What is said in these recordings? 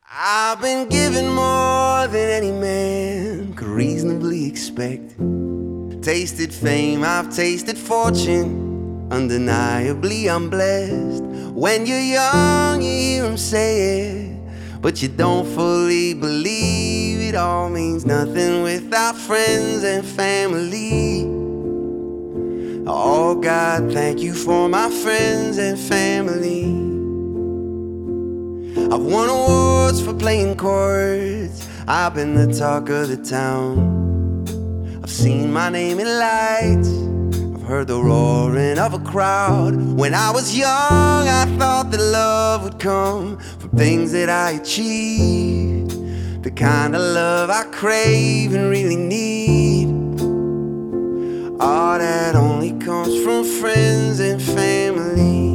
I've been given more than any man could reasonably expect. Tasted fame, I've tasted fortune. Undeniably I'm blessed. When you're young, you hear him say it, but you don't fully believe it. All means nothing without friends and family. Oh God, thank you for my friends and family. I've won awards for playing chords. I've been the talk of the town. I've seen my name in lights. I've heard the roaring of a crowd. When I was young, I thought that love would come from things that I achieved, the kind of love I crave and really need. All that only comes from friends and family.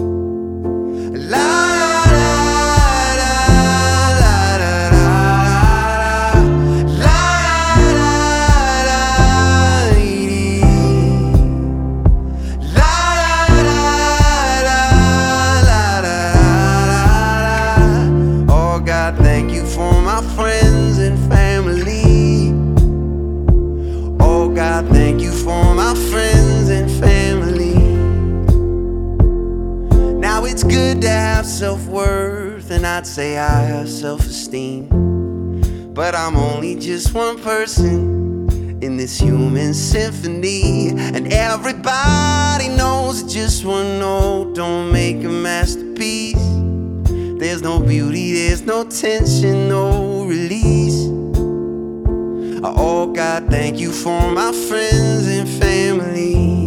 Thank you for my friends and family. Oh God, thank you for my friends and family. Now it's good to have self-worth, and I'd say I have self-esteem, but I'm only just one person in this human symphony, and everybody knows that just one note don't make a masterpiece. There's no beauty, there's no tension, no release. Oh God, thank you for my friends and family.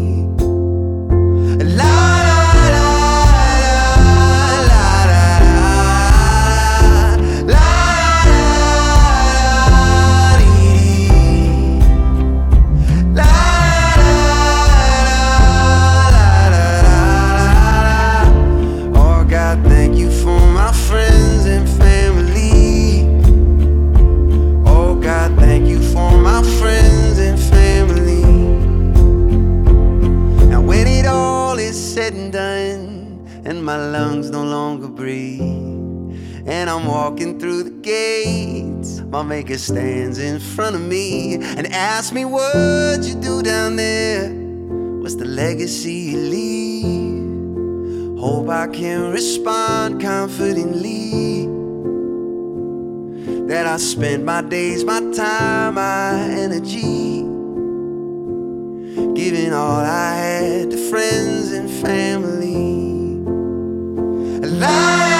Oh God, thank you for my friends and family. Oh God, thank you for my friends and family. Now when it all is said and done, and my lungs no longer breathe, and I'm walking through the gates, my maker stands in front of me and asks me, what'd you do down there? What's the legacy you leave? Hope I can respond confidently that I spent my days, my time, my energy, giving all I had to friends and family.